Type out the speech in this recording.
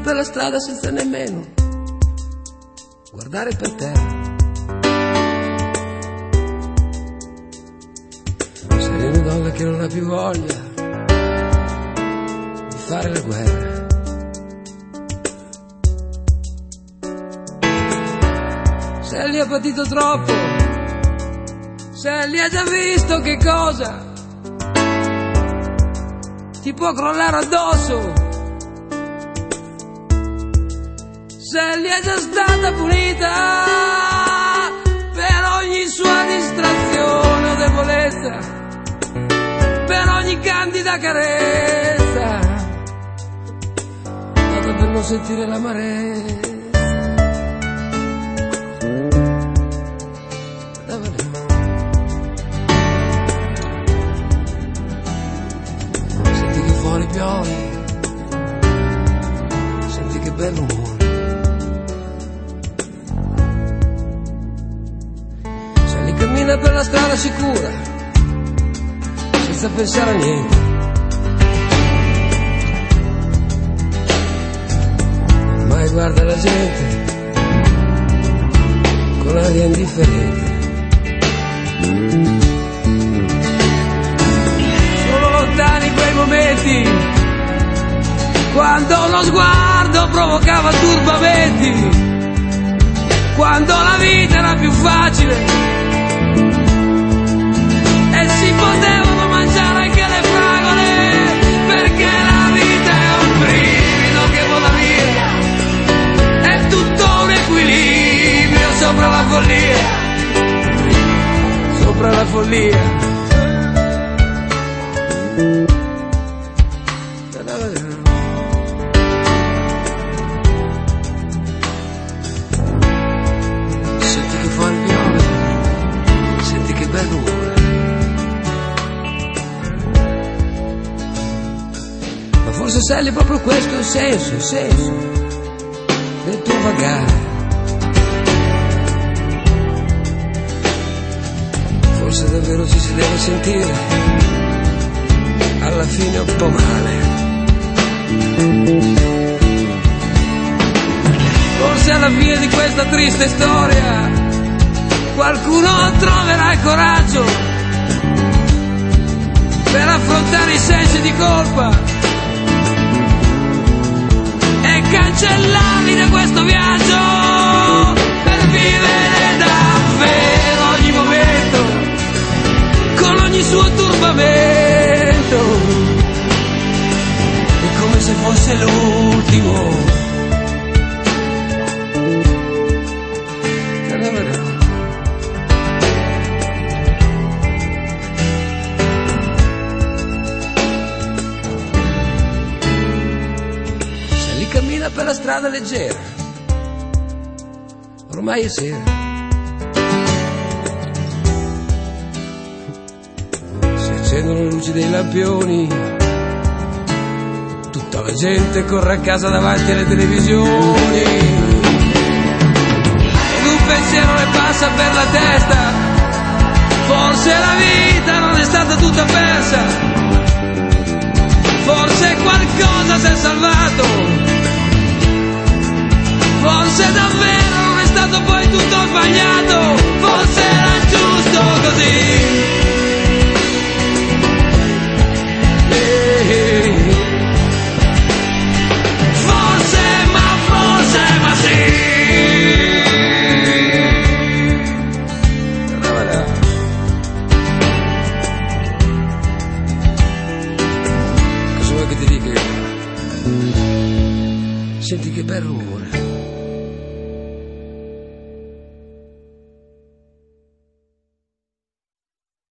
per la strada senza nemmeno guardare per terra. Sei una donna che non ha più voglia di fare la guerra. Sally ha patito troppo, Sally ha già visto che cosa ti può crollare addosso. Sally è già stata punita per ogni sua distrazione o debolezza, per ogni candida carezza, data per non sentire l'amarezza. Senti che fuori piove, senti che bello umore. Cammina per la strada sicura, senza pensare a niente. Mai guarda la gente con aria indifferente. Sono lontani quei momenti quando lo sguardo provocava turbamenti, quando la vita era più facile e si potevano mangiare anche le fragole, perché la vita è un brivido che vola via, è tutto un equilibrio sopra la follia, sopra la follia. Senti che fuori piove, senti che bello umore. Forse Sally è proprio questo il senso del tuo vagare. Forse davvero ci si deve sentire alla fine un po' male. Forse alla fine di questa triste storia qualcuno troverà il coraggio per affrontare i sensi di colpa e cancellarli da questo viaggio, per vivere davvero ogni momento con ogni suo turbamento, è come se fosse l'ultimo. Cammina per la strada leggera, ormai è sera. Si accendono le luci dei lampioni, tutta la gente corre a casa davanti alle televisioni, ed un pensiero le passa per la testa: forse la vita non è stata tutta persa, forse qualcosa si è salvato, forse davvero non è stato poi tutto sbagliato, forse era giusto così. Forse ma sì. Cosa vuoi che ti dica? Senti che bel rumore.